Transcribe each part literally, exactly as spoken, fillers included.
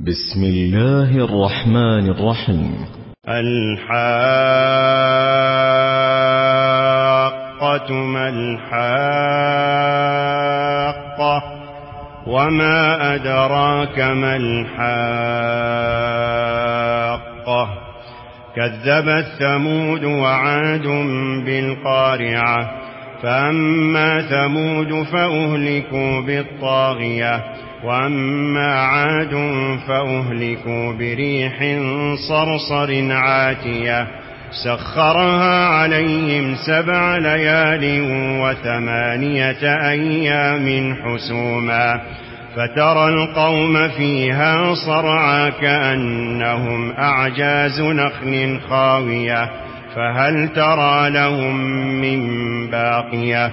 بسم الله الرحمن الرحيم. الحاقة ما الحاقة وما أدراك ما الحاقة كذبت ثمود وعاد بالقارعة فأما ثمود فأهلكوا بالطاغية وأما عاد فأهلكوا بريح صرصر عاتية سخرها عليهم سبع ليال وثمانية أيام حسوما فترى القوم فيها صرعى كأنهم أعجاز نخل خاوية فهل ترى لهم من باقية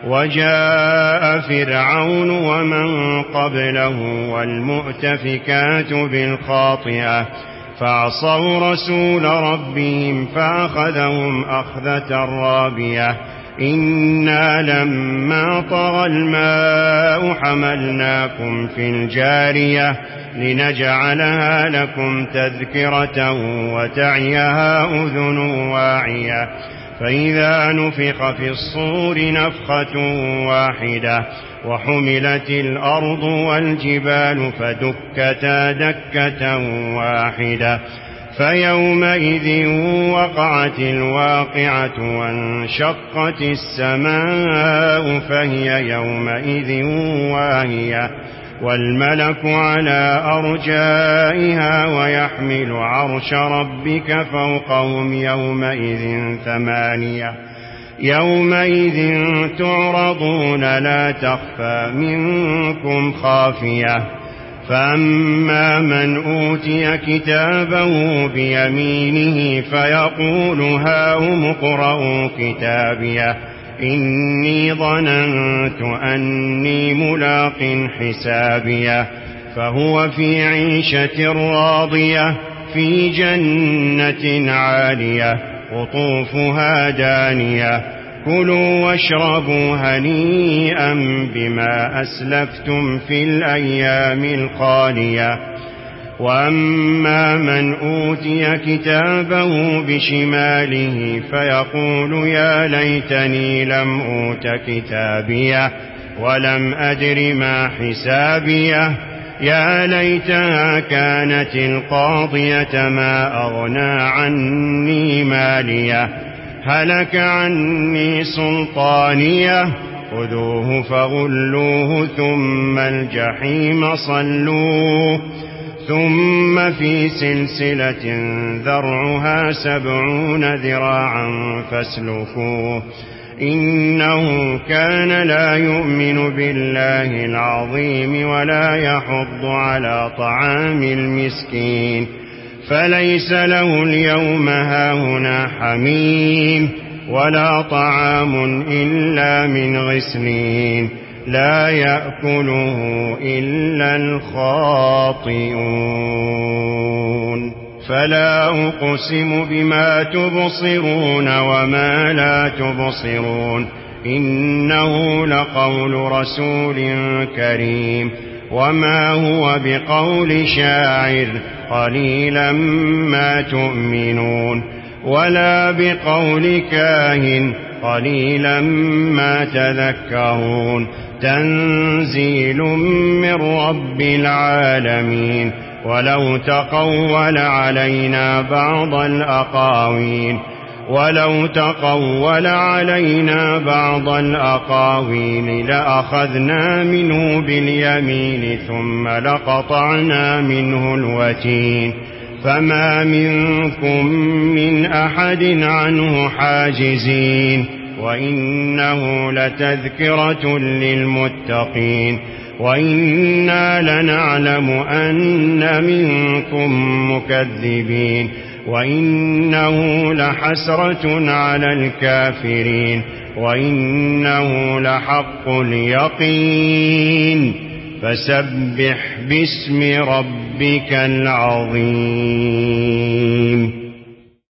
وجاء فرعون ومن قبله والمؤتفكات بالخاطئة فعصوا رسول ربهم فأخذهم أخذة رابية إنا لما طغى الماء حملناكم في الجارية لنجعلها لكم تذكرة وتعيها أذن واعية فإذا نفخ في الصور نفخة واحدة وحملت الأرض والجبال فدكتا دكة واحدة فيومئذ وقعت الواقعة وانشقت السماء فهي يومئذ واهية والملك على أرجائها ويحمل عرش ربك فوقهم يومئذ ثمانية يومئذ تعرضون لا تخفى منكم خافية فأما من أوتي كتابه بيمينه فيقول هاؤم اقرءوا كتابيه إني ظننت أني ملاق حسابيه فهو في عيشة راضية في جنة عالية قطوفها دانية كلوا واشربوا هنيئا بما أسلفتم في الأيام الخالية وأما من أوتي كتابه بشماله فيقول يا ليتني لم أوت كتابيه ولم أدر ما حسابيه يا ليتها كانت القاضية ما أغنى عني ماليه هلك عني سلطانيه خذوه فغلوه ثم الجحيم صلوه ثم في سلسلة ذرعها سبعون ذراعا فاسلكوه إنه كان لا يؤمن بالله العظيم ولا يحض على طعام المسكين فليس له اليوم هاهنا حميم ولا طعام إلا من غسلين لا يأكله إلا الخاطئون فلا أقسم بما تبصرون وما لا تبصرون إنه لقول رسول كريم وما هو بقول شاعر قليلا ما تؤمنون ولا بقول كاهن قليلا ما تذكرون تنزيل من رب العالمين ولو تقول علينا بعض الأقاويل ولو تقول علينا بعض الأقاويل لأخذنا منه باليمين ثم لقطعنا منه الوتين فما منكم من أحد عنه حاجزين وإنه لتذكرة للمتقين وإنا لنعلم أن منكم مكذبين وإنه لحسرة على الكافرين وإنه لحق اليقين فسبح باسم ربك العظيم.